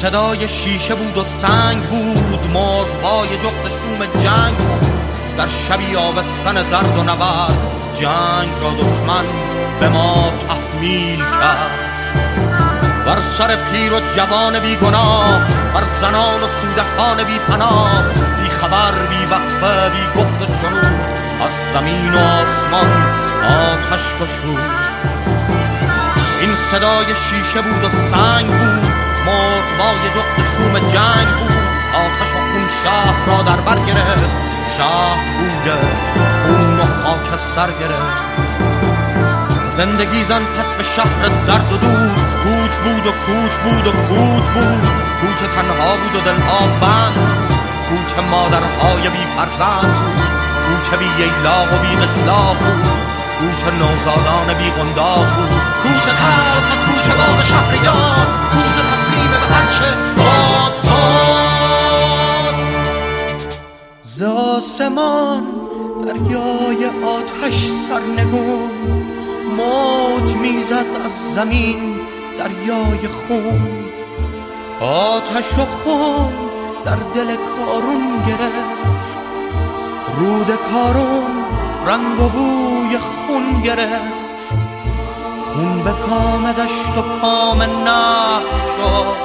صدای شیشه بود و سنگ بود، مرغ‌های جغد شوم جنگ بود. در شبی آبستن درد و نبرد، جنگ را دشمن به ما تحمیل کرد. بر سر پیر و جوان بی گناه، بر زنان و کودکان بی پناه، بی خبر، بی وقفه، بی گفت و شنود، از زمین و آسمان آتش گشود. این صدای شیشه بود و سنگ بود، مرغ‌های جغد شوم جنگ بود. آتش و خون شهر را در بر گرفت، شهر بوی خون و خاکستر گرفت. زندگی زن پس به شهر درد و دود، کوچ بود و کوچ بود و کوچ بود. کوچ تنها بود و دلها بند، کوچ مادرهای بی فرزند بود. کوچ بی ییلاق و بی قشلاق بود، کوچ نوزادان بی قنداق بود. کوچ ترس، کوچ باغ شهریار، کوچ تسلیم به هرچه باد باد. ز آسمان دریای آتش سرنگون، موج میزد از زمین دریای خون. آتش و خون در دل کارون گرفت، رود کارون رنگ و بوی خون گرفت. خون به کام دشت و کام نه شد.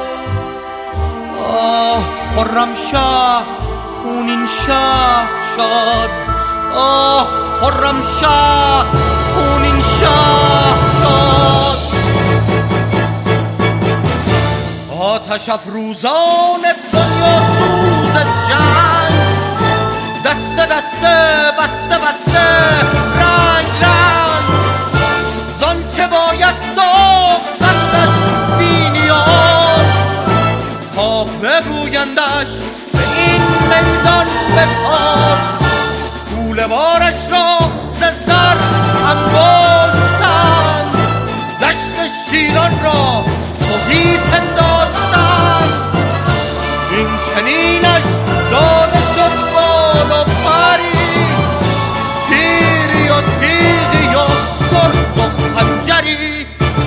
آه خرمشاه خونین شاه شد. آه خرمشاه خونین شاه شد. آتش افروزان دنیا سوز جنگ، دسته دسته بسته بسته رنگ رنگ. زانچه باید ساختندش بی نیاز، تا بگویندش به این میدان بتاز. کوله بارش را ز زر انباشتند، دشت شیران را تهی پنداشتند. این چنینش داده شد بال و پری، تیری و تیغی و گرز و خنجری.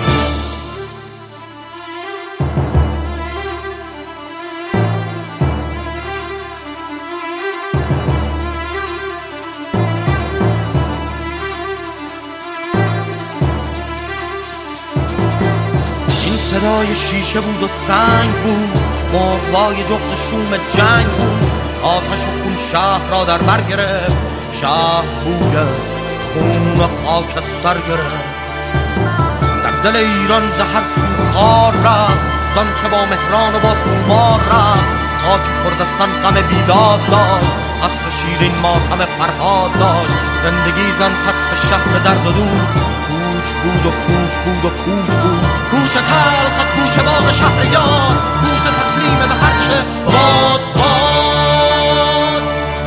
صدای شیشه بود و سنگ بود، مرغ‌های جغد شوم جنگ بود. آتش و خون شهر را در بر گرفت، شهر بوی خون و خاکستر گرفت. در دل ایران زهر سو خار رفت، زانچه با مهران و با سومار رفت. خاک کردستان غم بیداد داشت، عصر شیرین ماتم فرهاد داشت. زندگی زن پس به شهر درد و دود، کوچ بود و کوچ بود و کوچ بود. کوچ ترس، کوچ باغ شهریار، کوچ تسلیم به هرچه باد باد.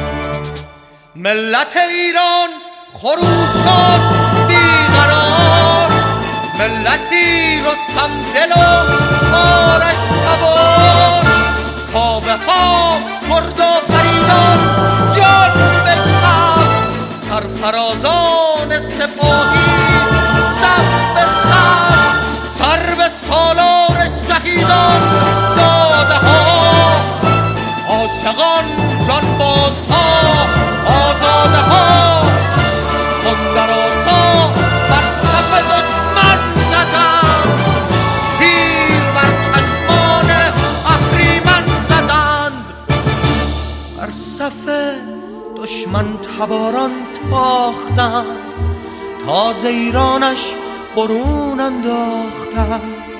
ملت ایران خروشان بیقرار، ملتی رستم دل و آرش تبار. کاوه ها مرد و فریدان جان بکن، سرفرازان سپاهی صف به صف. سر به سالار شهیدان داده ها، عاشقان جانبازها آزاده ها. خون در آسا بر صف دشمن زدند، تیر بر چشمان اهریمن زدند. بر صف دشمن تباران تاختند، تاز ایرانش برون انداختند.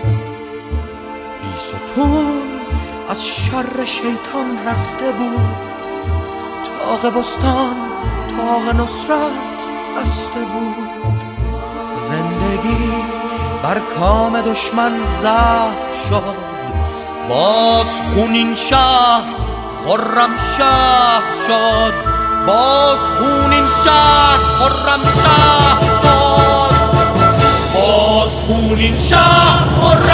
بیستون از شر شیطان رسته بود، طاق بستان طاق نصرت بسته بود. زندگی بر کام دشمن زهر شد، باز خونین شهر خرم شهر شد. باز خونین شهر خرم شهر شد. باز خونین شهر خرم